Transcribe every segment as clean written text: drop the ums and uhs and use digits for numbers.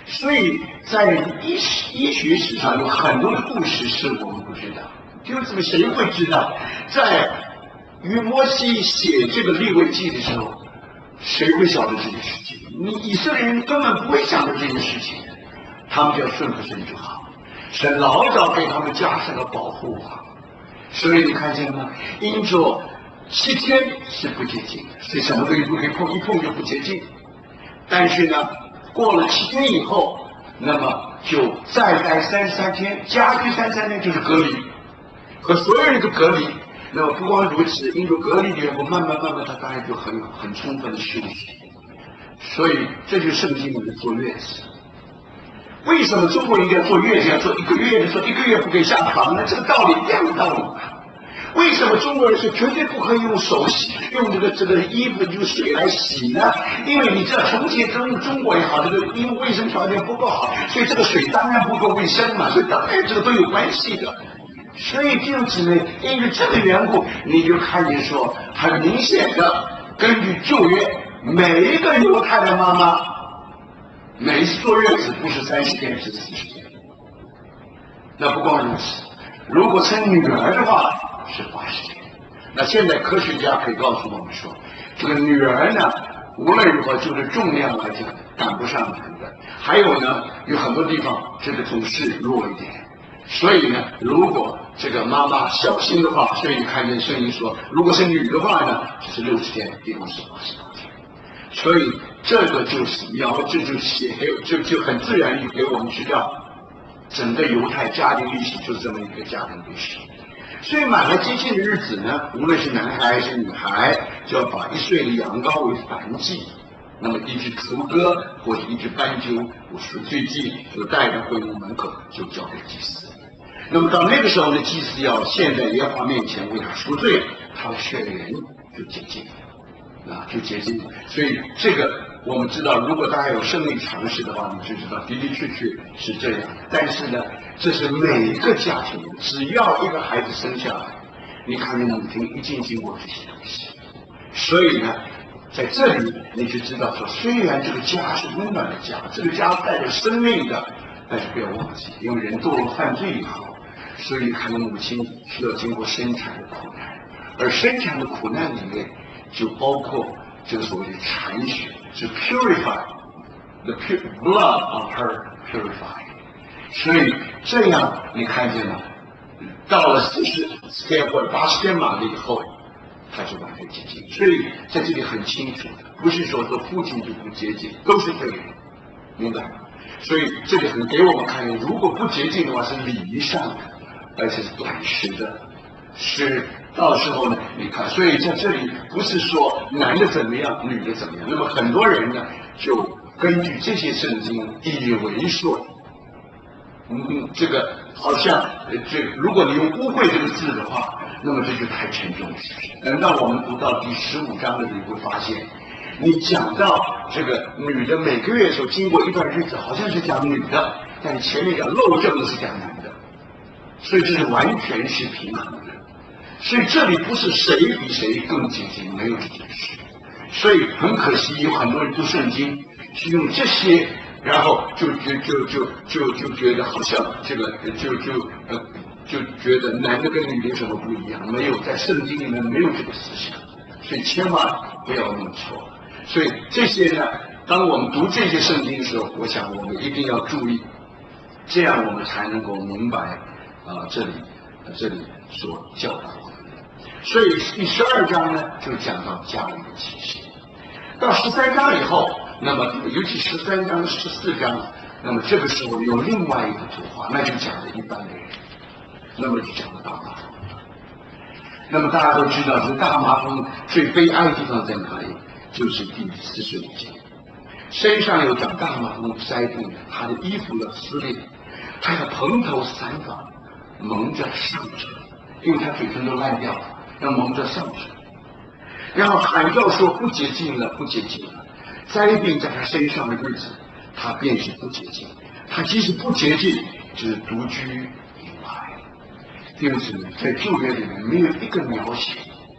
所以在医学史上有很多的故事是我们不知道，就这么谁会知道？在摩西写这个利未记的时候，谁会晓得这件事情？你以色列人根本不会想到这件事情，他们就要顺服神就好。神老早给他们加上了保护网，所以你看见了吗？因着7天是不洁净的，所以什么东西不可以碰，一碰就不洁净。但是呢，过了7天以后，那么就再待33天，加去33天就是隔离，和所有人都隔离。那么不光如此，因为隔离的缘故，慢慢他当然就很充分的休息。所以这就是圣经里面坐月子。为什么中国人要坐月子，要做1个月的，说1个月不可以下床呢？这个道理一样的道理嘛。为什么中国人是绝对不可以用手洗，用这个衣服用水来洗呢？因为你知道从前中国也好，这个因为卫生条件不够好，所以这个水当然不够卫生嘛，所以当然这个都有关系的。所以弟兄姊妹，因为这个缘故，你就看见说很明显的，根据旧约，每一个犹太的妈妈，每一次坐月子不是30天是40天。那不光如此，如果生女儿的话是80天。那现在科学家可以告诉我们说，这个女儿呢，无论如何就是重量来讲赶不上男的，还有呢，有很多地方这个总是弱一点。所以呢，如果这个妈妈小心的话，所以你看见圣经说，如果是女的话呢，就是60天，地方是88天。所以这个就是这就写就很自然给我们知道，整个犹太家庭历史就是这么一个家庭历史。所以满了节庆的日子呢，无论是男孩还是女孩，就要把1岁的羊羔为燔祭，那么1只雏鸽或者1只斑鸠为赎罪祭，就带到会幕门口，就交给祭司。那么到那个时候呢，祭司要献在耶和华面前为他赎罪，他的血缘就洁净了，就洁净了。所以这个我们知道，如果大家有生理常识的话，你就知道的的确确是这样。但是呢，这是每个家庭，只要一个孩子生下来，你看见母亲一定经过这些东西。所以呢，在这里你就知道说，虽然这个家是温暖的家，这个家带着生命的，但是不要忘记，因为人堕落犯罪以后，所以看到母亲需要经过生产的苦难，而生产的苦难里面就包括这个所谓的产血，是 purify the blood of her purify。所以这样你看见了，到了40天或者80天满了以后，他就完全洁净。所以在这里很清楚的，不是说父亲就不洁净，都是罪人，明白吗？所以这个很给我们看见，如果不洁净的话是礼仪上的，而且是短时的，是到时候呢，你看，所以在这里不是说男的怎么样，女的怎么样。那么很多人呢，就根据这些圣经以为说，这个好像如果你用污秽这个字的话，那么这就太沉重了。等到我们读到第15章的时候，你会发现，你讲到这个女的每个月的时候经过一段日子，好像是讲女的，但是前面讲漏正的是讲男的，所以这是完全是平衡的。所以这里不是谁比谁更洁净，没有这件事。所以很可惜，有很多人读圣经是用这些，然后就觉得好像这个就觉得男的跟女的有什么不一样？没有，在圣经里面没有这个思想，所以千万不要弄错。所以这些呢，当我们读这些圣经的时候，我想我们一定要注意，这样我们才能够明白这里所教导我们的。所以第12章呢，就讲到家里的启示。到13章以后，那么尤其13章、14章，那么这个时候有另外一个图画，那就讲了一般的人，那么就讲了大麻风。那么大家都知道，这大麻风最悲哀的地方在哪里？就是第45节，身上有长大麻风塞住，他的衣服要撕裂，他要蓬头散发，蒙着上唇，因为他嘴唇都烂掉了，要蒙着上唇，然后喊叫说不洁净了，不洁净了。灾病在他身上的日子，他便是不洁净。他即使不洁净，就是独居以外。弟兄姊妹，在旧约里面没有一个描写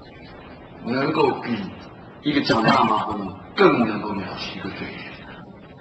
能够比一个长大麻风更能够描写一个罪人。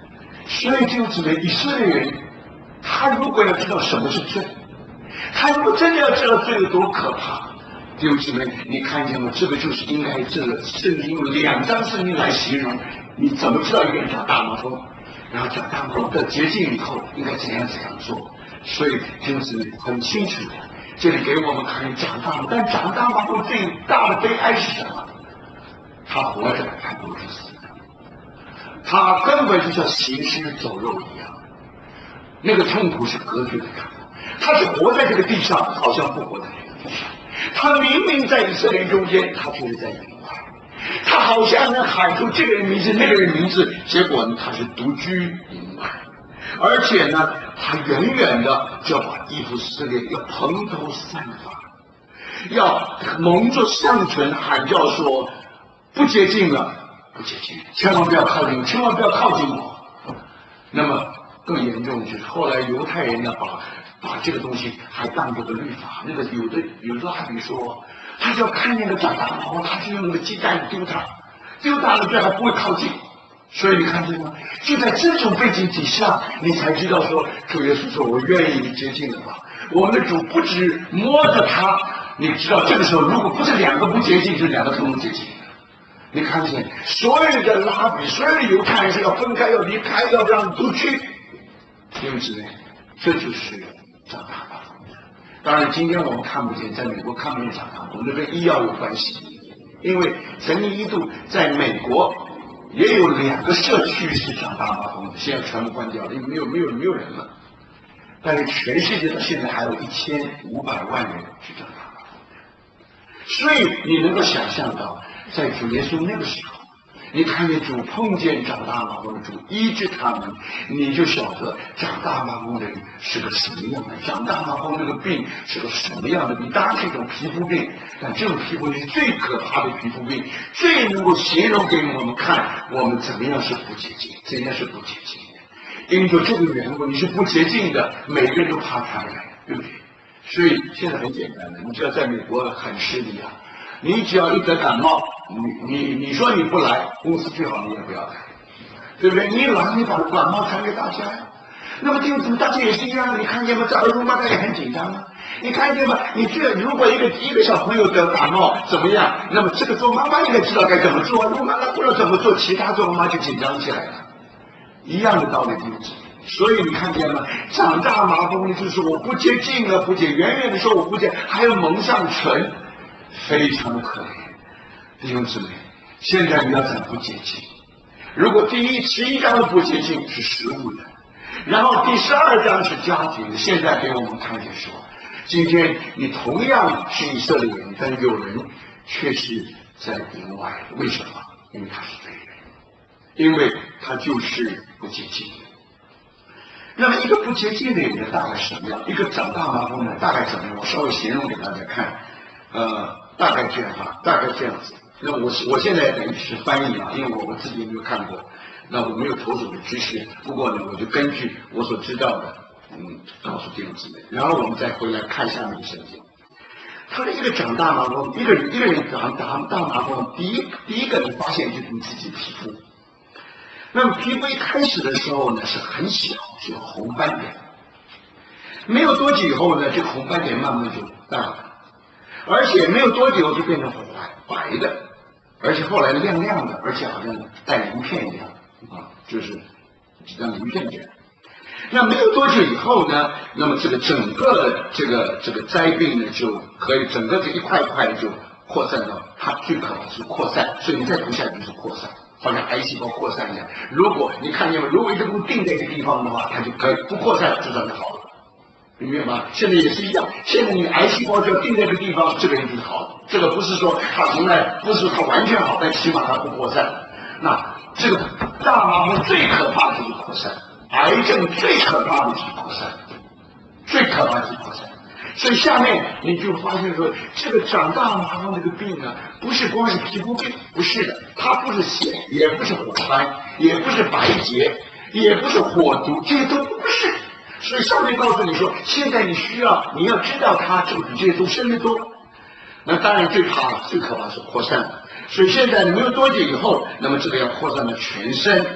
所以就指的以色列人，他如果要知道什么是罪，他如果真的要知道罪有多可怕，弟兄姊妹，你看见吗？这个就是应该这个圣经用2章圣经来形容，你怎么知道一个人长大麻风，然后长大麻风的捷径以后应该怎样做。所以弟兄姊妹很清楚的，这里给我们看长大麻风，但长大麻风最大的悲哀是什么？他活着还不如死的，他根本就像行尸走肉一样，那个痛苦是隔绝的感觉。他是活在这个地上，好像不活在这个地上。他明明在以色列中间，他却是在营外。他好像能喊出这个人名字、那个人名字，结果呢，他是独居营外。而且呢，他远远的就要把衣服撕裂，要蓬头散发，要蒙着上唇喊叫说：“不洁净了，不洁净，千万不要靠近，千万不要靠近我。”那么更严重的就是后来犹太人呢，把这个东西还当作个律法。那个有拉比说，他就要看那个长大麻，他就用那个鸡蛋丢他，丢大了这还不会靠近。所以你看见吗？就在这种背景底下，你才知道说，主耶稣说：“我愿意你接近了吧。”我们的主不止摸着他，你知道这个时候如果不是2个不洁净，就是2个都不洁净。你看见所有的拉比，所有的犹太人是要分开，要离开，要让都去。弟兄姊妹，这就是长大麻风。当然，今天我们看不见，在美国看不见长大麻风，那跟医药有关系。因为曾经一度在美国也有2个社区是长大麻风的，现在全部关掉了，因为没有人了。但是全世界到现在还有1500万人是长大麻风。所以你能够想象到，在主耶稣那个时候，你看见主碰见长大麻风的主医治他们，你就晓得长大麻风的人是个什么样的，长大麻风这个病是个什么样的病。当然是一种皮肤病，但这种皮肤病是最可怕的皮肤病，最能够形容给我们看我们怎么样是不洁净，怎样是不洁净的。因着这个缘故，你是不洁净的，每个人都怕传染，对不对？所以现在很简单的，你只要在美国很失礼啊，你只要一得感冒，你说你不来，公司最好你也不要来，对不对？你一来，你把感冒传给大家呀。那么弟兄姊妹，大家也是一样的，你看见吗？在儿童妈妈也很紧张啊。你看见吗？你这如果一个小朋友得感冒怎么样？那么这个做妈妈应该知道该怎么做，如果妈妈不知道怎么做，其他做妈妈就紧张起来了。一样的道理，弟兄姊妹。所以你看见吗？长大麻风就是我不洁净了，不洁，远远的说我不洁，还要蒙上唇，非常的可怜。弟兄姊妹，现在你要怎么不洁净？如果第11章的不洁净是食物的，然后第12章是家庭的，现在给我们看见说，今天你同样是以色列人，但有人却是在营外，为什么？因为他是罪人，因为他就是不洁净。那么一个不洁净的人大概什么样？一个长大麻风的大概怎么样？我稍微形容给大家看，大概这样哈，大概这样子。那我现在等于是翻译啊，因为我自己没有看过，那我没有投手的知识。不过呢，我就根据我所知道的，告诉弟兄姊妹。然后我们再回来看下面的圣经。他的一个长大麻风，一个人长大麻风，第一个你发现就是你自己皮肤。那么皮肤一开始的时候呢是很小，是有红斑点，没有多久以后呢，这个红斑点慢慢就淡了，而且没有多久就变成白的，而且后来亮亮的，而且好像带鳞片一样啊，就是像鳞片这样。那没有多久以后呢，那么这个整个这个灾病呢就可以整个这一块一块的就扩散到它最可能是扩散，所以你再读下来就是扩散。好像癌细胞扩散一样，如果你看见吗？如果一个东西定在一个地方的话，它就可以不扩散，就算是好了，明白吗？现在也是一样，现在你癌细胞只要定在一个地方，这个人就是好的。这个不是说它从来不是它完全好，但起码它不扩散。那这个大麻风最可怕的就是扩散，癌症最可怕的就是扩散，最可怕的就是扩散。所以下面你就发现说，这个长大麻风这个病呢，不是光是皮肤病，不是的，它不是血，也不是火斑，也不是白结，也不是火毒，这些都不是。所以上面告诉你说，现在你要知道它这个比这些都深得多。那当然最可怕是扩散。所以现在没有多久以后，那么这个要扩散到全身，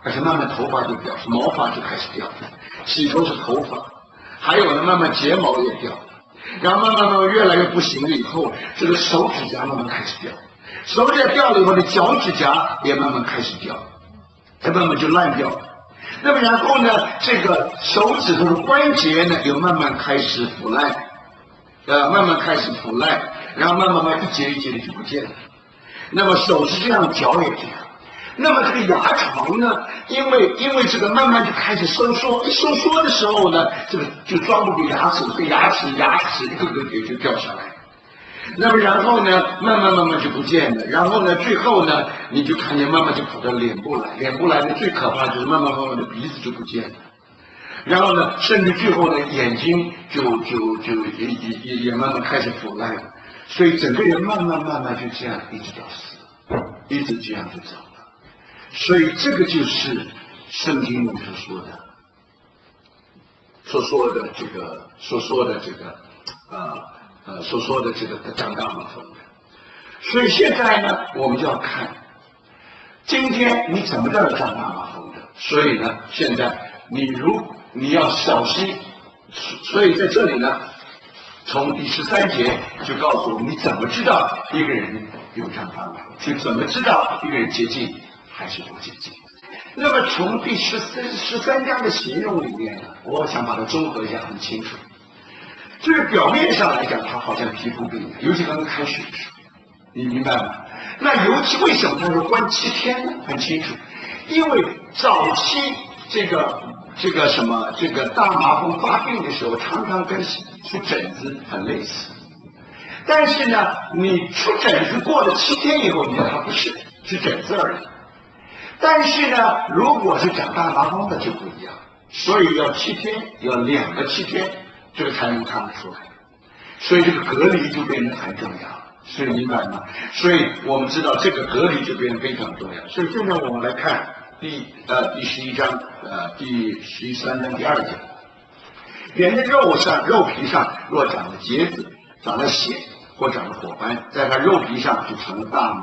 而且慢慢头发就掉，毛发就开始掉，洗头是头发，还有呢，慢慢睫毛也掉，然后慢慢越来越不行了以后，这个手指甲慢慢开始掉，手指甲掉了以后，你脚趾甲也慢慢开始掉，它慢慢就烂掉了。那么然后呢，这个手指头的关节呢，又慢慢开始腐烂，慢慢开始腐烂，然后慢慢一节一节的就不见了。那么手是这样，脚也这样。那么这个牙床呢，因为这个慢慢就开始收缩，一收缩的时候呢，这个就装不住牙齿，这个牙齿一个个也就掉下来。那么然后呢，慢慢就不见了。然后呢，最后呢，你就看见慢慢就跑到脸部来，脸部来的最可怕就是慢慢的鼻子就不见了。然后呢，甚至最后呢，眼睛就也慢慢开始腐烂了。所以整个人慢慢就这样一直到死，一直这样就走了。所以这个就是圣经里所说的这个长大麻风的。所以现在呢，我们就要看今天你怎么叫长大麻风的。所以呢，现在你要小心。所以在这里呢，从第13节就告诉我们，你怎么知道一个人有长大麻风，就怎么知道一个人洁净还是不洁净。那么从第13章的形容里面呢，我想把它综合一下，很清楚。就是表面上来讲，它好像皮肤病，尤其刚刚开始的时候，你明白吗？那尤其为什么他说关7天呢？很清楚，因为早期这个大麻风发病的时候，常常跟出疹子很类似。但是呢，你出疹子过了7天以后，你看它不是疹子而已。但是呢，如果是长大麻风的就不一样，所以要7天，要2个7天，这个才能看得出来。所以这个隔离就变得很重要了，所以明白吗？所以我们知道这个隔离就变得非常重要。所以现在我们来看第11章第13章第2节，人的肉皮上若长了疖子，长了血或长了火斑，在他肉皮上就成了大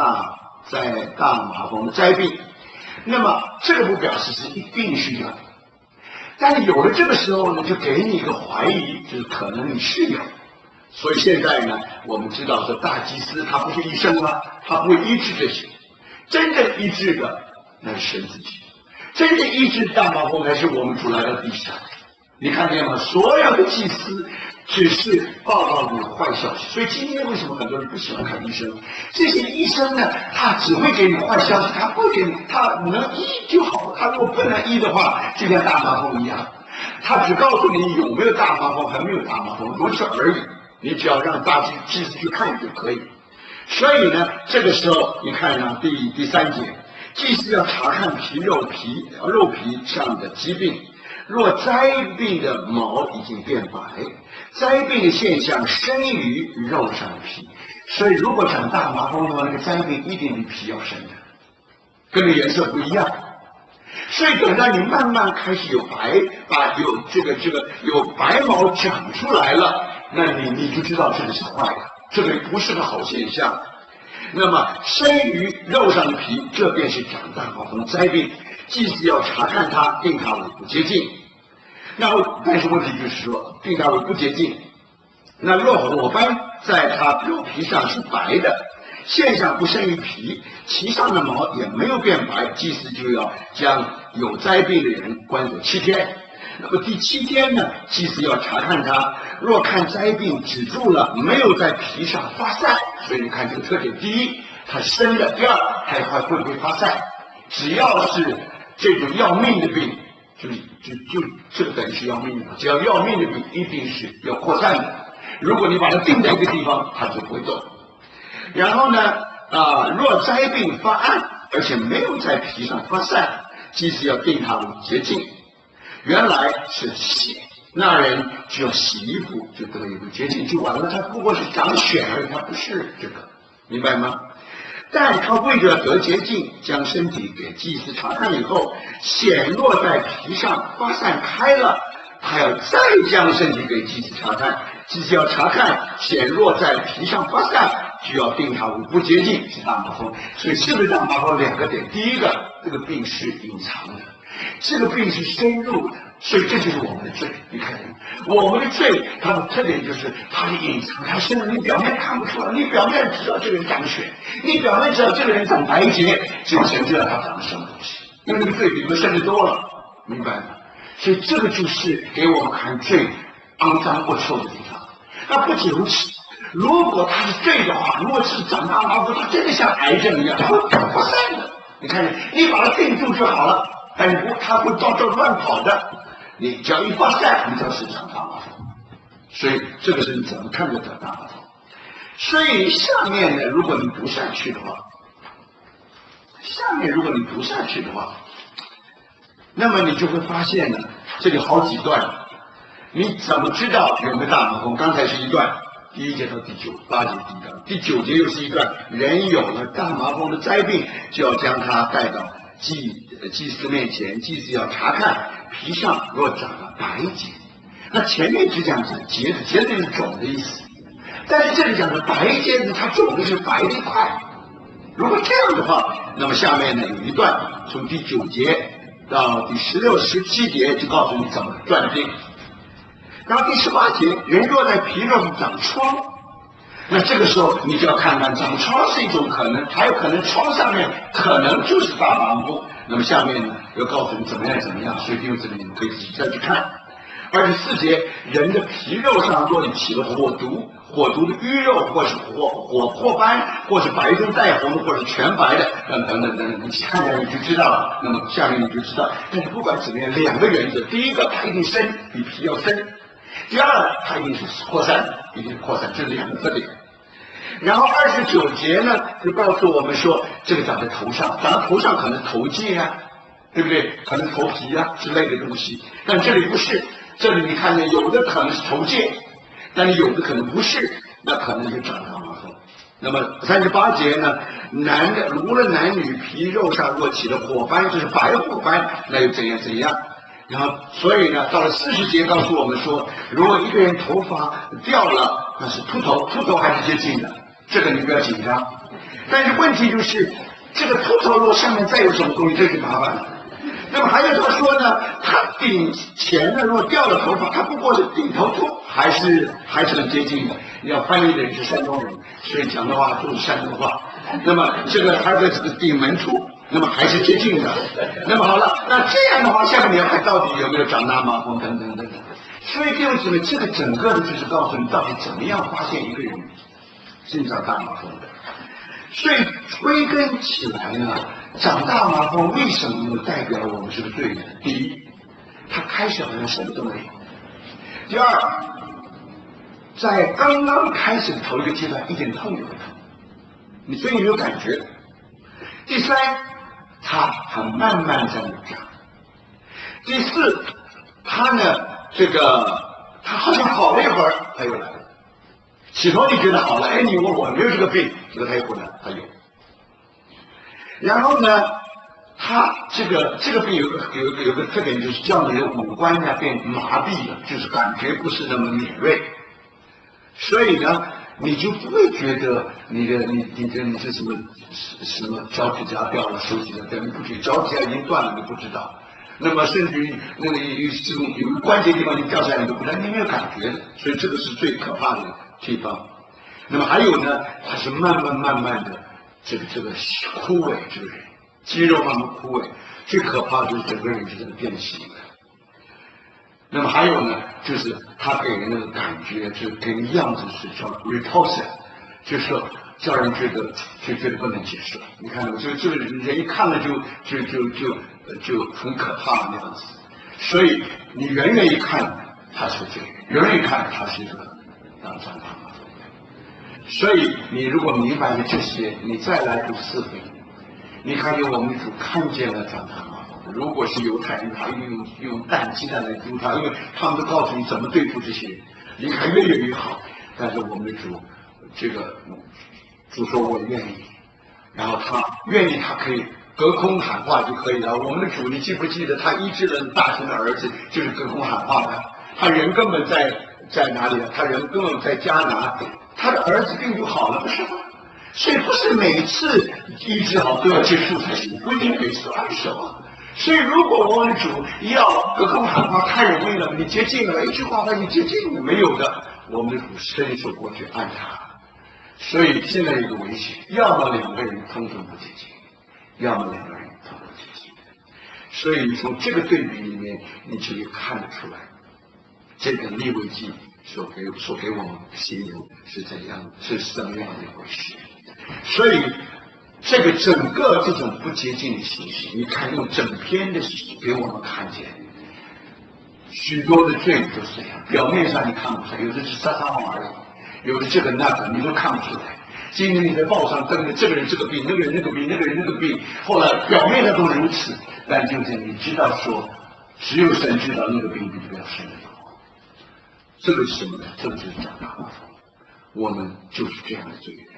麻风的灾病。那么这个不表示是一定是有，但是有了这个时候呢，就给你一个怀疑，就是可能你是有。所以现在呢，我们知道说大祭司他不是医生啊，他不会医治这些，真正医治的那是神自己，真正医治大麻风才是我们主来到地上。你看见吗？所有的祭司只是报告你坏消息。所以今天为什么很多人不喜欢看医生？这些医生呢，他只会给你坏消息，他不会给你，他能医就好了。他如果不能医的话，就像大麻风一样，他只告诉你有没有大麻风，还没有大麻风，如此而已。你只要让大祭司去看就可以。所以呢，这个时候你看呢，第3节，祭司要查看肉皮上的疾病。若灾病的毛已经变白，灾病的现象深于肉上的皮，所以如果长大麻风的话，那个灾病一定比皮要深的，跟那颜色不一样。所以等到你慢慢开始有有白毛长出来了，那你就知道这个是坏的，这个不是个好现象。那么深于肉上的皮，这便是长大麻风灾病，祭司要查看它，定它为不洁净。但是问题就是说，定它为不洁净。那若火斑在它肉皮上是白的，现象不深于皮，其上的毛也没有变白，祭司就要将有灾病的人关锁7天。那么第7天呢，祭司要查看它，若看灾病止住了，没有在皮上发散，所以你看这个特点：第一，它深的；第二，它会不会发散？只要是这种要命的病，就这个等于是要命的，只要要命的病，一定是要扩散的。如果你把它定在一个地方，它就不会动。然后呢，若灾病发暗，而且没有在皮上发散，祭司要定它为洁净。原来是血，那人只要洗衣服就得以为洁净就完了，他不过是长血而已，他不是这个，明白吗？但他为了得洁净，将身体给祭司查看以后，显落在皮上发散开了，他要再将身体给祭司查看，祭司要查看显落在皮上发散， 就要定他为不洁净，是大麻风。所以是不是大麻风两个点？第一个，这个病是隐藏的，这个病是深入的，所以这就是我们的罪。你看，我们的罪，它的特点就是它是隐藏，它深入，你表面看不出来，你表面知道这个人长血，你表面知道这个人长白结，只有神知道他长了什么东西，因为那个罪比我们甚至多了，明白吗？所以这个就是给我们看最肮脏恶臭的地方。那不仅如此，如果他是罪的话，如果是长大麻风，他真的像癌症一样，他会不散的。你看见，你把它定住就好了，但是他会到处乱跑的。你只要一发散，你就是长大麻风。所以这个是你怎么看得到大麻风？所以下面呢，如果你读下去的话，那么你就会发现呢，这里好几段，你怎么知道有没有大麻风？刚才是一段，第1节到第8节第一段，第9节又是一段，人有了大麻风的灾病，就要将他带到祭司面前，祭司要查看皮上若长了白结。那前面只讲是结子，结子是肿的意思，但是这里讲的白结子，它肿的是白的一块。如果这样的话，那么下面呢有一段，从第9节到第16、17节就告诉你怎么断定。然后第18节，人若在皮肉上长疮，那这个时候你就要看看长疮是一种可能，还有可能疮上面可能就是大麻风。那么下面呢要告诉你怎么样，所以弟兄姊妹你们可以自己再去看。24节，人的皮肉上若你起了火毒的淤肉，或是火破斑，或是白中带红的，或是全白的，等等，你看起来你就知道了。那么下面你就知道，但是不管怎么样，两个原则：第一个，它一定深，比皮要深；第二，它一定是扩散，这是两个特点。然后29节呢，就告诉我们说，这个长在头上，可能头疥啊，对不对？可能头皮啊之类的东西，但这里不是。这里你看见有的可能是头疥，但是有的可能不是，那可能就长大麻风。那么38节呢，男的无论男女皮肉上若起了火斑，就是白火斑，那又怎样？然后所以呢，到了40节告诉我们说，如果一个人头发掉了，那是秃头还是接近的，这个你不要紧张。但是问题就是，这个秃头如果上面再有什么东西，这就麻烦了。那么还有他说呢，他顶前呢，如果掉了头发，他不过是顶头秃，还是很接近的。你要翻译的人是山东人，所以讲的话都是山东话。那么这个他的这个顶门处，那么还是接近的。那么好了，那这样的话，下面你要看到底有没有长大麻风等等。所以弟兄姊妹，这个整个的就是告诉你到底怎么样发现一个人身上大麻风的。所以归根起来呢，长大麻风为什么代表我们是个罪人？第一，他开始好像什么都没有；第二，在刚刚开始的头一个阶段一点痛也不痛，所以你有感觉；第三，他很慢慢在那长；第四，他呢他好像好了一会儿，他又来了。起头你觉得好了，哎，你问我没有这个病，结果他又回来，他有。然后呢，他这个病有个特点，就是叫你的五官呢变麻痹了，就是感觉不是那么敏锐。所以呢，你就不会觉得你是什么脚趾甲掉了，手指甲掉，你不觉得脚趾甲已经断了，你不知道。那么甚至于那个有个关节地方你掉下来，你都不知道，你没有感觉的。所以这个是最可怕的地方。那么还有呢，它是慢慢的这个枯萎，这个人肌肉慢慢枯萎，最可怕的就是整个人就是变形了。那么还有呢，就是他给人的感觉，就给人样子是叫 repulsive， 就是说叫人觉得不能接受。你看到这个人一看了就很可怕那样子。所以你远远一看他是罪人，远远一看他是一个长大麻风。所以你如果明白了这些，你再来读4回，你看见我们主看见了长大麻风。如果是犹太人，他用蛋鸡蛋来丢他，因为他们都告诉你怎么对付这些人，离开越远越好。但是我们的主说我愿意，然后他愿意，他可以隔空喊话就可以了。我们的主，你记不记得他医治了大臣的儿子，就是隔空喊话的？他人根本在哪里啊？他人根本在迦拿，他的儿子病就好了，不是吗？ 所以不是每次医治好都要接触才行，不一定每次都按手啊。所以如果我们主要隔空喊话太容易了，你接近了，一句话把你接近了，没有的，我们的主伸手过去按他。所以现在有个危险，要么两个人通通不接近，要么两个人通通接近。所以从这个对比里面，你就可以看得出来，这个利未记所给我们形容是怎样，是什么样的一回事。所以这个整个这种不接近的信息，你看用整篇的给我们看见许多的罪都是这样，表面上你看不出来，有的是撒撒谎而已，有的这个那个你都看不出来。今天你在报上登的这个人这个病，那个人那个病，那个人那个病，后来表面上都如此，但就是你知道说，只有神知道那个病比不了神的多。这个是什么呢？这个就是长大麻风，我们就是这样的罪人。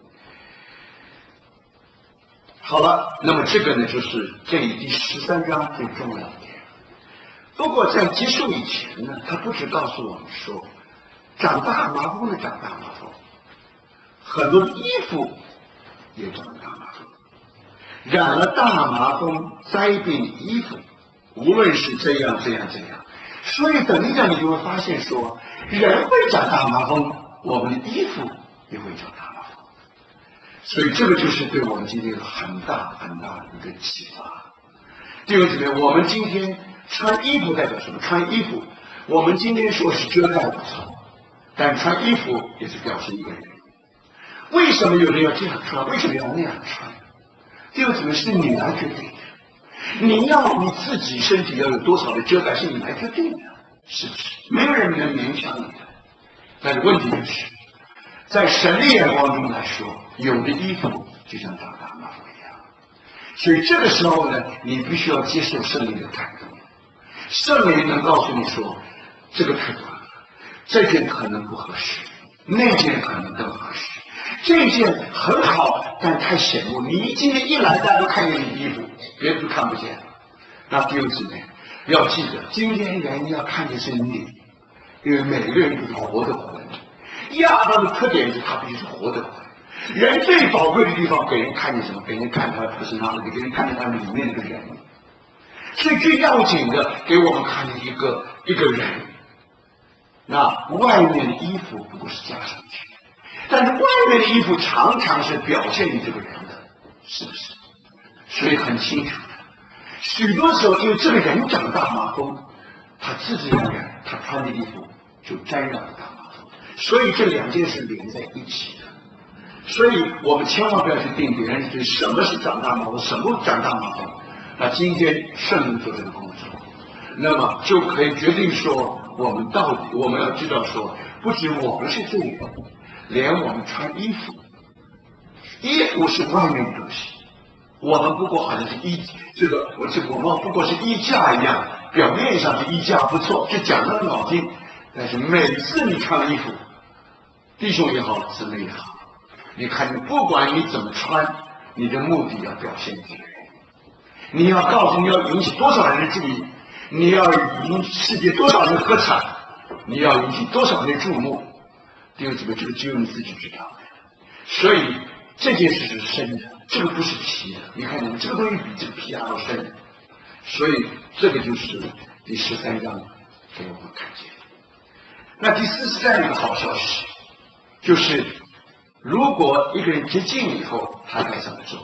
好了，那么这个呢，就是这第13章最重要的点。不过在结束以前呢，他不只告诉我们说，长大麻风的长大麻风，很多衣服也长大麻风，染了大麻风灾病的衣服，无论是这样。所以等一下你就会发现说，人会长大麻风，我们的衣服也会长大麻风。所以这个就是对我们今天有很大的一个启发。弟兄姊妹，我们今天穿衣服代表什么？穿衣服，我们今天说是遮盖不错，但穿衣服也是表示一个人。为什么有人要这样穿？为什么要那样穿？弟兄姊妹，是你来决定的。你要你自己身体要有多少的遮盖，是你来决定的，是不是？没有人能勉强你的。但是问题就是，在神的眼光中来说，有的衣服就像长大麻风一样。所以这个时候呢，你必须要接受圣灵的感动。圣灵能告诉你说，这个太短了，这件可能不合适，那件可能更合适。这件很好，但太显目。你今天一来，大家都看见你衣服，别人都看不见。那弟兄姊妹要记得，今天人要看见是你，因为每个人都是活的魂。亚当的特点是他必须是活的魂。人最宝贵的地方，给人看见什么？给人看他不是那个，给人看见他里面那个人。所以最要紧的，给我们看见一个人。那外面的衣服不过是加上去。但是外面的衣服常常是表现你这个人的，是不是？所以很清楚的，许多时候因为这个人长大麻风，他自然而然他穿的衣服就沾染了大麻风，所以这两件事连在一起的。所以我们千万不要去定别人是什么是长大麻风，什么长大麻风。那今天圣灵做这个工作，那么就可以决定说，我们到底我们要知道说，不止我们是罪人。连我们穿衣服，衣服是外面的东西，我们不过好像是我们不过是衣架一样，表面上是衣架不错，就讲得很好听，但是每次你穿衣服，弟兄也好，姊妹也好，你看，不管你怎么穿，你的目的要表现这个人，你要告诉你要引起多少人的注意，你要引世界多少人喝彩，你要引起多少人注目。弟兄姊妹，这个只有你自己知道的。所以这件事是深的，这个不是皮的。你看，这个东西比这个皮还要深。所以这个就是第13章给我们看见。那第43章有个好消息，就是如果一个人洁净以后，他该怎么做？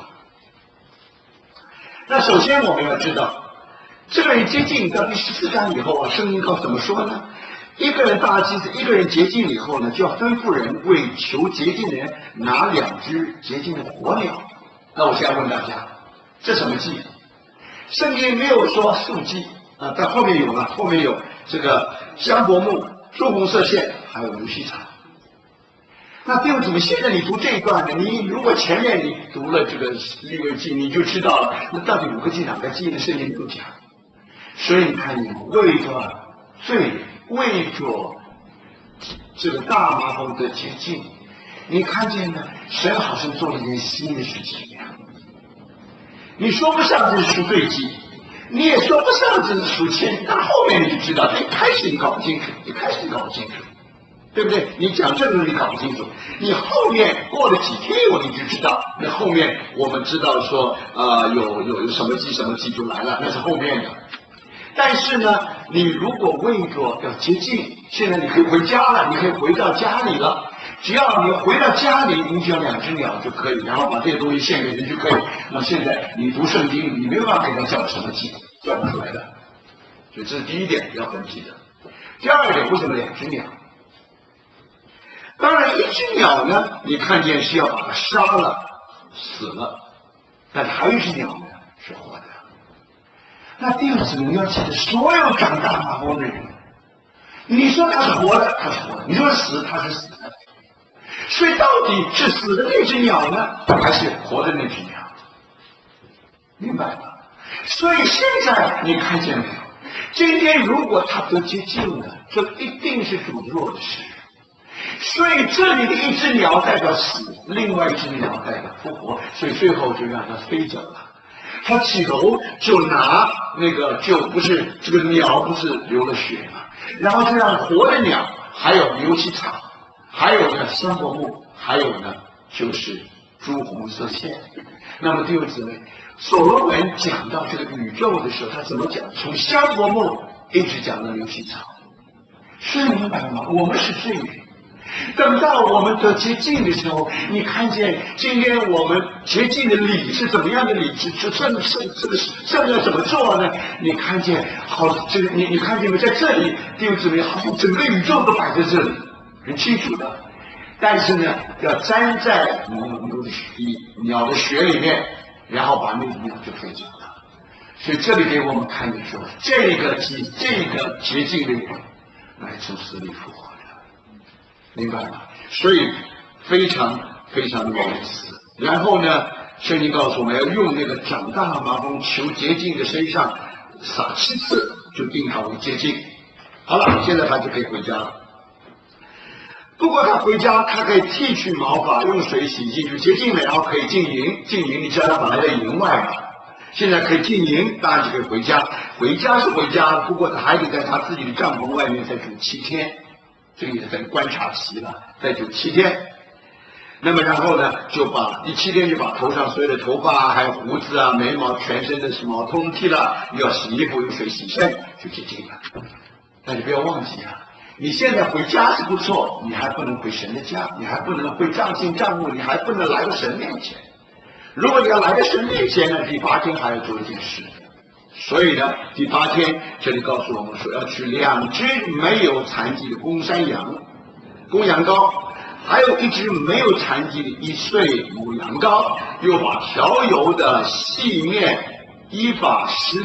那首先我们要知道，这个人洁净到第14章以后啊，圣经怎么说呢？一个人大祭司，一个人洁净以后呢，就要吩咐人为求洁净的人拿2只洁净的活鸟。那我现在问大家，这什么祭？圣经没有说素祭啊，但后面有了，后面有这个香柏木、朱红色线，还有牛膝草。那弟兄姊妹，现在你读这一段呢，你如果前面你读了这个利未记，你就知道了，那到底5个祭哪个祭呢？圣经都讲。所以你看，你为着罪，为着这个大麻风的洁净，你看见呢，神好像做了一件新的事情一样。你说不上这是赎罪祭，你也说不上这是赎愆，但后面你就知道，一开始你搞不清楚， 对不对？你讲这个你搞不清楚，你后面过了几天以后你就知道，那后面我们知道说有什么祭什么祭就来了，那是后面的。但是呢，你如果为着要接近，现在你可以回家了，你可以回到家里了。只要你回到家里，你只要2只鸟就可以，然后把这些东西献给人就可以。那现在你读圣经，你没有办法给他叫什么祭，叫不出来的。所以这是第一点要分析的。第二点，为什么2只鸟？当然，1只鸟呢，你看见是要把它杀了、死了，但还有1只鸟呢是活的。那弟兄姊妹，你要记得，所有长大麻风的人，你说他是活的，他是活的；你说死，他是死的。所以到底是死的那只鸟呢，还是活的那只鸟？明白吗？所以现在你看见没有？今天如果他得洁净了，这一定是主做的事。所以这里的1只鸟代表死，另外1只鸟代表复活，所以最后就让它飞走了。他起头就拿那个，就不是这个鸟不是流了血嘛，然后就让活的鸟，还有牛膝草，还有呢香柏木，还有呢就是朱红色线。那么弟兄姊妹，所罗门讲到这个宇宙的时候，他怎么讲？从香柏木一直讲到牛膝草。所以明白了吗？我们是罪人。等到我们得洁净的时候，你看见今天我们洁净的礼是怎么样的礼？这要怎么做呢？你看见好，这个你看见没？在这里弟兄姊妹，好像整个宇宙都摆在这里，很清楚的。但是呢，要粘在鸟的血里面，然后把那个鸟就飞走了。所以这里给我们看见说，这个洁净的人来从死里复活。明白吗？所以非常非常的有意思。然后呢，圣经告诉我们要用那个长大麻风球洁净的身上撒7次，就定他为洁净。好了，现在他就可以回家了。不过他回家，他可以剃去毛发，用水洗净，就洁净了，然后可以进营。进营，你知道他本来在营外嘛，现在可以进营，当然就可以回家。回家是回家，不过他还得在他自己的帐篷外面再住7天。这个也是观察期了，再就7天。那么然后呢，就把第7天就把头上所有的头发还有胡子啊、眉毛、全身的毛通剃了，要洗衣服，用水洗身，就洁净了。但你不要忘记啊，你现在回家是不错，你还不能回神的家，你还不能回丈亲丈母，你还不能来到神面前。如果你要来到神面前呢，第8天还要做一件事。所以呢，第8天这里告诉我们说，要取2只没有残疾的公山羊、公羊羔，还有1只没有残疾的1岁母羊羔，又把调油的细面依法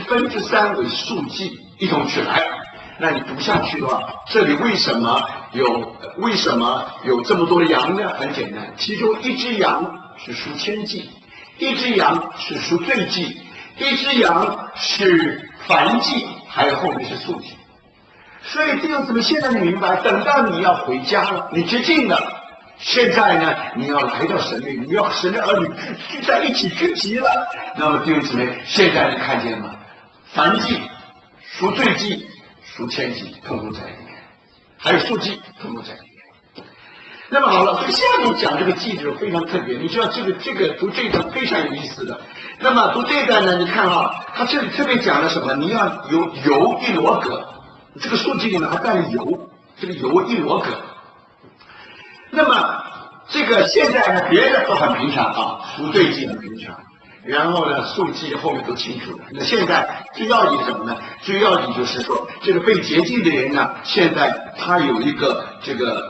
3/10为素祭一同取来。那你读下去的话，这里为什么有这么多的羊呢？很简单，其中1只羊是赎愆祭，1只羊是赎罪祭，1只羊是燔祭，还有后面是素祭。所以弟兄姊妹，现在你明白，等到你要回家了，你接近了，现在呢，你要来到神里，你要神的儿女聚在一起聚集了。那么弟兄姊妹，现在你看见了吗？燔祭、赎罪祭、赎愆祭，统统在里面，还有素祭，统统在里面。那么好了，所以下面讲这个祭的时候非常特别，你知道这个读这一段非常有意思的。那么读这一段呢，你看啊，他这里特别讲了什么？你要有油1罗葛，这个素祭里面还带了油，这个油1罗葛。那么这个现在呢，别的都很平常啊，赎罪祭很平常，然后呢，素祭后面都清楚了。那现在最要紧什么呢？最要紧就是说，这个被洁净的人呢，现在他有一个这个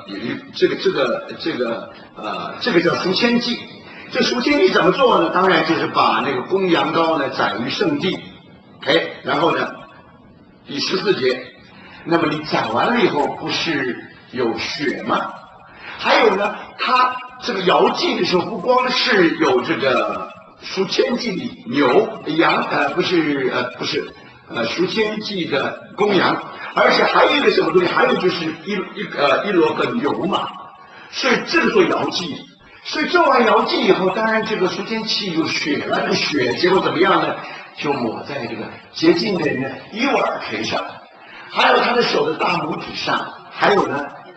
叫赎愆祭。这赎愆祭怎么做呢？当然就是把那个公羊羔呢宰于圣地，然后呢，第14节，那么你宰完了以后，不是有血吗？还有呢，他这个摇祭的时候，不光是有这个赎愆祭里牛羊不是赎愆祭的公羊，而且还有一个什么东西？还有就是一罗葛牛嘛，所以这个做摇祭。所以做完摇祭以后，当然这个赎愆祭有血了，这个血结果怎么样呢？就抹在这个洁净的人的右耳垂上，还有他的手的大拇指上，还有呢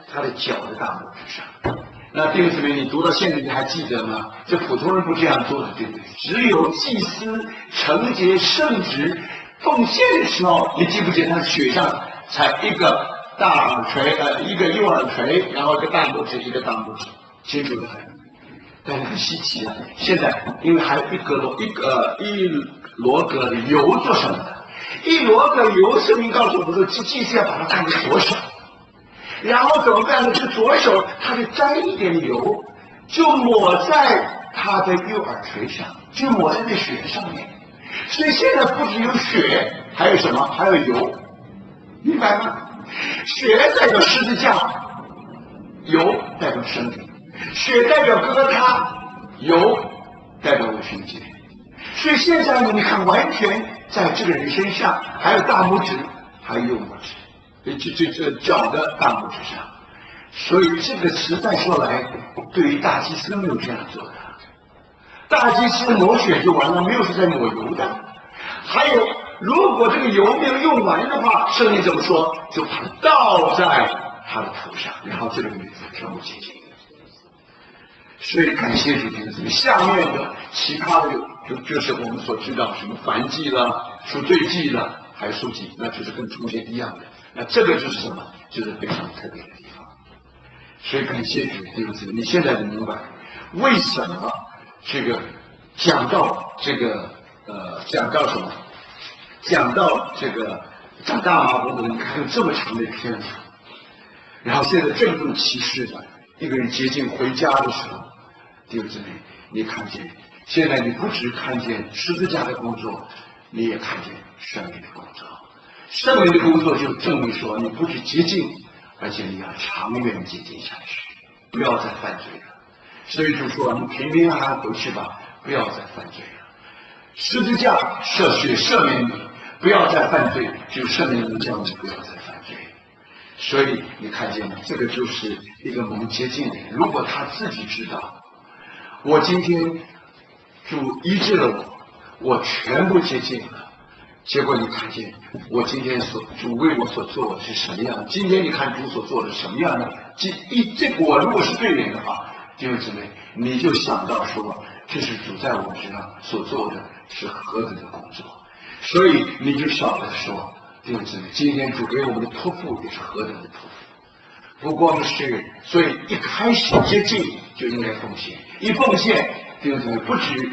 他的脚的大拇指上。那弟兄姊妹，你读到现在你还记得吗？这普通人不这样做的，对不对？只有祭司承接圣职奉献的时候，你记不记得他血上才一个大耳垂，一个右耳垂，然后一个大拇指，一个大拇指，清楚的很。但是很稀奇啊！现在因为还有一罗格的油做什么的？一罗格油，圣经告诉我们说，祭司要把它看成左手，然后怎么办呢？这个左手他就沾一点油，就抹在他的右耳垂上，就抹在那血上面。所以现在不只有血，还有什么？还有油，明白吗？血代表十字架，油代表生命。血代表哥哥他，油代表我兄弟。所以现在呢，你看完全在这个人身上，还有大拇指，还有右拇指，这脚的大拇指上。所以这个实在说来，对于大祭司没有这样做的。大祭司抹血就完了，没有是在抹油的。还有，如果这个油没有用完的话，圣经怎么说？就把它倒在他的头上，然后这个女子全部洁净。所以感谢主，这个下面的其他的就是我们所知道什么燔祭了、赎罪祭了，还有赎祭，那就是跟中间一样的。那这个就是什么？就是非常特别的地方。所以感谢主，弟兄姊妹，你现在就明白为什么这个讲到什么？讲到这个长大麻风的，你看有这么长的篇幅，然后现在郑重其事的一个人接近回家的时候，弟兄姊妹，你看见现在你不只看见十字架的工作，你也看见圣灵的工作。圣灵的工作就证明说，你不只洁净，而且你要长远洁净下去，不要再犯罪了。所以就说，你平平安安回去吧，不要再犯罪了。十字架赦血赦免你，不要再犯罪，就圣灵能叫你不要再犯罪。所以你看见吗？这个就是一个蒙洁净的人。如果他自己知道，我今天主医治了我全部洁净了。结果你看见我今天主为我所做的是什么样的？今天你看主所做的什么样的？我如果是罪人的话，弟兄姊妹，你就想到说，这是主在我身上所做的是何等的工作。所以你就晓得说，弟兄姊妹，今天主给我们的托付也是何等的托付。不光是，所以一开始接近就应该奉献，一奉献，弟兄姊妹，不只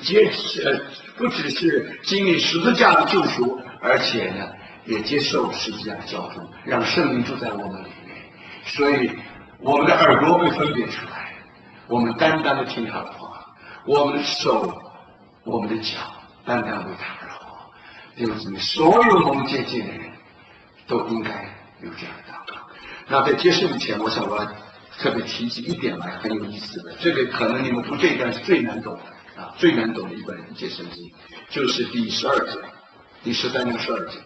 是经历十字架的救赎，而且呢，也接受十字架的教训，让圣灵住在我们里面。所以我们的耳朵被分别出来，我们单单的听他的话，我们的手，我们的脚，单单为他而活。弟兄姊妹，所有蒙接近的人都应该有这样的祷告。那在接受以前，我想我要特别提及一点来，很有意思的，这个可能你们读这一段是最难懂的啊，最难懂的一本解圣经，就是第12节，第13章12节。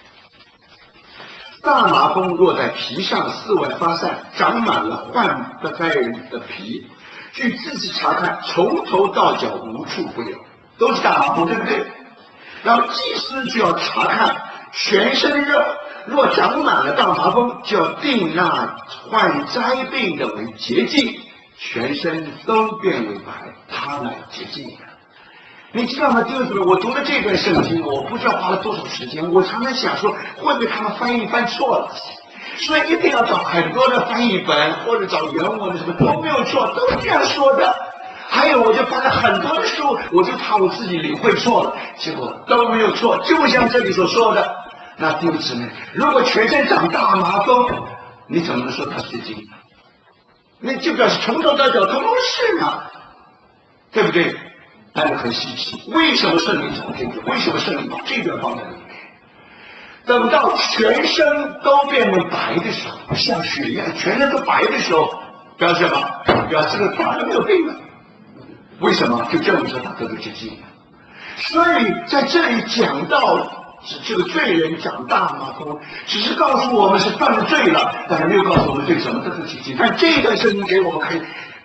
大麻风落在皮上，四外发散，长满了患的该人的皮，据仔细查看，从头到脚无处不有，都是大麻风，对不对？然后祭司就要查看全身热，若长满了大麻风，就要定那患灾病的为洁净，全身都变为白，他乃洁净的。你知道吗？弟兄姊妹，我读了这段圣经，我不知道花了多少时间。我常常想说，会不会他们翻译翻错了？所以一定要找很多的翻译本，或者找原文的什么都没有错，都是这样说的。还有，我就翻了很多的书，我就怕我自己领会错了，结果都没有错，就像这里所说的。那弟兄姊妹，如果全身长大麻风，你怎么能说他是洁净？那就表示从头到脚通通是嘛，对不对？但是很稀奇，为什么圣灵讲这个？为什么圣灵把这段放在里面？等到全身都变为白的时候，像血一样，全身都白的时候，表示什么？表示这个大人没有病了。为什么？就证明说他得了洁净了。所以在这里讲到这个罪人长大麻风，只是告诉我们是犯了罪了，但是没有告诉我们对什么得了洁净。但这一段圣经给我们看，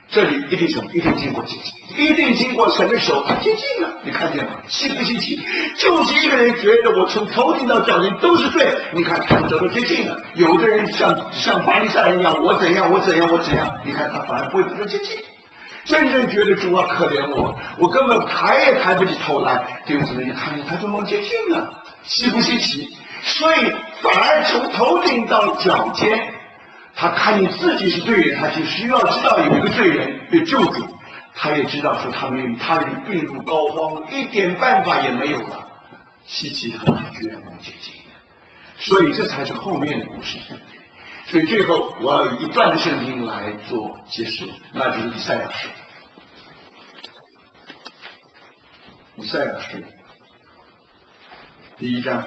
这里一定什么？一定经过洁净，一定经过神的手洁净了。你看见吗？稀不稀奇？就是一个人觉得我从头顶到脚尖都是罪，你看他得到洁净了。有的人像法利赛人一样，我怎样，你看他反而不会得到洁净。真正觉得主啊可怜我根本抬也抬不起头来，弟兄姊妹，你看见他就蒙洁净了，稀不稀奇？所以反而从头顶到脚尖，他看见自己是罪人，他就需要知道有一个罪人被救主，他也知道说他们他人病入膏肓，一点办法也没有了，稀奇他居然蒙洁净了。所以这才是后面的故事。所以最后我要以一段的圣经来做结束，那就是以赛亚书。以赛亚书第1章。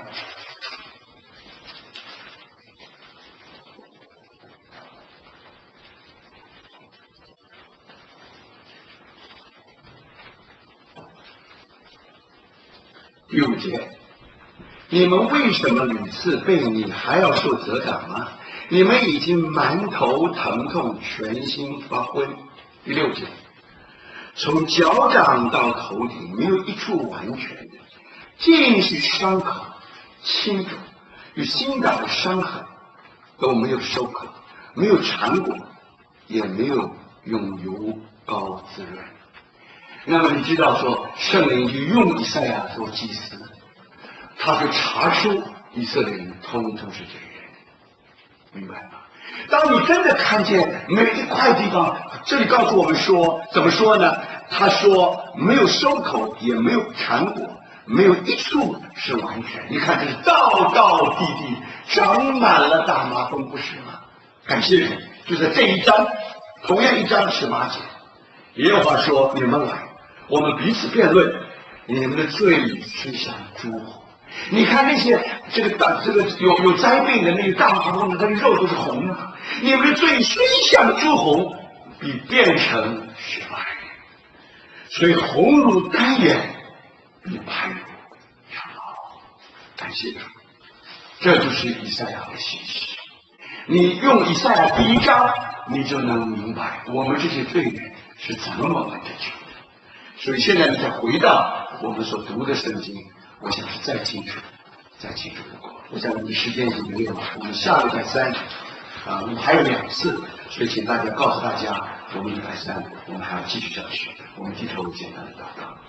第5节，你们为什么屡次悖逆，还要受责打吗？你们已经满头疼痛，全心发昏。第6节，从脚掌到头顶没有一处完全的，尽是伤口、青肿与新长的伤痕，都没有收口，没有缠裹，也没有用油膏滋润。那么你知道说，圣灵就用以赛亚做祭司，他就查出以色列人通通是罪人，明白吗？当你真的看见每一块地方，这里告诉我们说，怎么说呢？他说没有收口，也没有缠裹，没有一处是完全。你看，这是道道地地长满了大麻风，不是吗？感谢神，就在这一章，同样一章18节，耶和华说：“你们来，我们彼此辩论，你们的罪虽像诸火。”你看那些这个有灾病的那个大麻风的，他的肉都是红的。你们的罪虽像朱红，必变成血白。所以红如丹颜，比白如羊毛。感谢主，这就是以赛亚的信息。你用以赛亚第1章，你就能明白我们这些罪人是怎么蒙恩的救的。所以现在你再回到我们所读的圣经，我想是再清楚不过。我想我们的时间已经没有了，我们下礼拜3我们还有2次，所以请大家告诉大家，我们礼拜3我们还要继续下去。我们低头简单的祷告。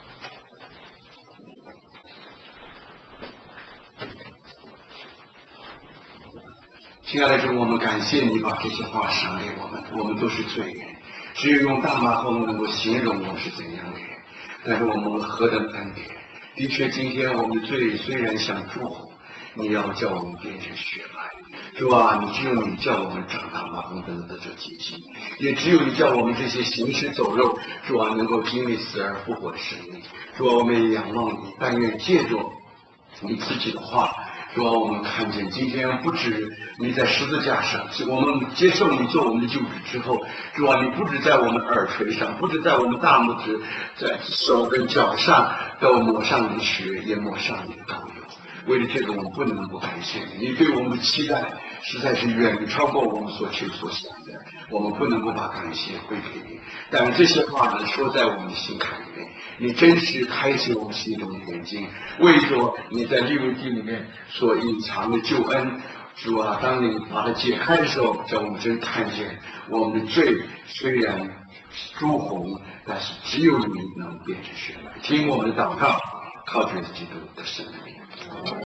亲爱的主，我们感谢你把这些话赏给我们，我们都是罪人，只有用大麻风能够形容我们是怎样的人，但是我们何等恩典！的确，今天我们的罪虽然像朱红，你要叫我们变成雪白。主啊，只有你叫我们长大麻风得这洁净，也只有你叫我们这些行尸走肉，主啊，能够经历死而复活的生命。主啊，我们也仰望你，但愿借着你自己的话，主啊，我们看见今天不止你在十字架上，我们接受你做我们的救主之后，主啊，你不止在我们耳垂上，不止在我们大拇指，在手跟脚上都抹上你的血，也抹上你的膏油。为了这个，我们不能不感谢你，你对我们的期待实在是远超过我们所求所想的，我们不能不把感谢归给你。但这些话呢，说在我们的心坎里面，你真是开启我们心中的眼睛，为着你在利未记里面所隐藏的救恩。主啊，当你把它解开的时候，叫我们真看见我们的罪虽然朱红，但是只有你能变成雪白。听我们的祷告，靠着基督的圣名。